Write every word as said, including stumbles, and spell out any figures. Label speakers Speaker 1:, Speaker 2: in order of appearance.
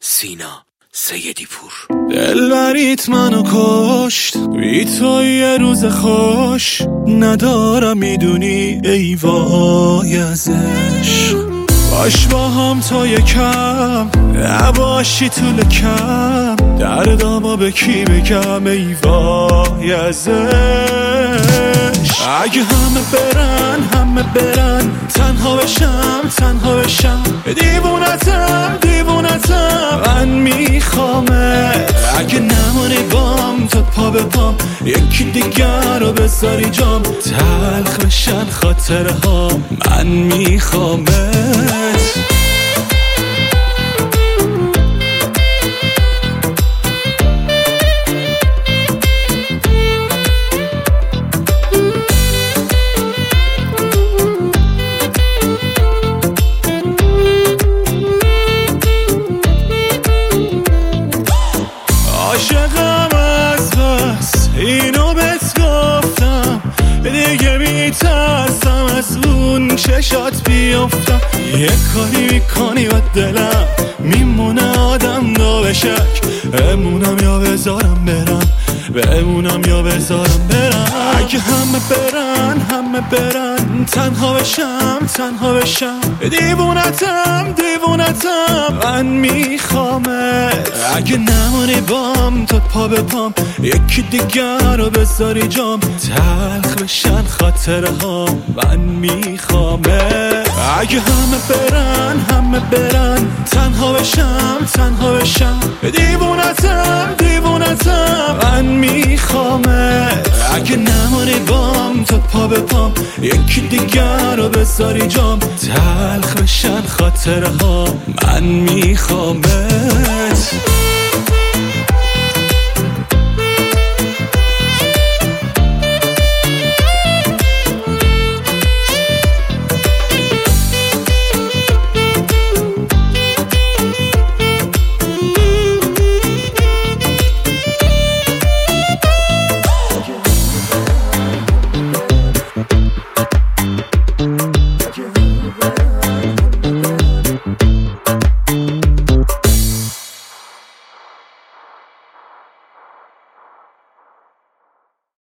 Speaker 1: سینا سیدی پور.
Speaker 2: دلبریت منو کشت، بی تو یه روز خوش ندارم، میدونی ای وای ازش. باش با هم تا یکم نباشی تو لکم، دردامو به کی بگم ای وای ازش. اگه همه برن همه برن، تنها بشم تنها بشم، دیوونتم دیوونتم من میخوامت. اگه نمونی بام تا پا به پام، یکی دیگر رو بذاری جام، تلخ بشن خاطره ها من میخوامت. عاشقم از بس اینو بهت گفتم، دیگه میترسم از اون چشات بیفتم. یه کاری میکنی و دلم میمونه آدم دو به شک، بمونم یا بذارم برم، بمونم یا بذارم برم. اگه همه برن همه برن، تنها بشم تنها بشم، دیوونتم دیوونتم من میخوامت. اگه نمونی بام تا پا به پام، یکی دیگر رو بذاری جام، تلخ بشن خاطره ها من میخوامت. اگه همه برن همه برن، تنها بشم تنها بشم، دیوونتم دیوونتم من میخوامت. اگه نمونی بام تا پا به پام، یکی دیگر رو بذاری جام، تلخ بشن خاطره ها من میخوامت.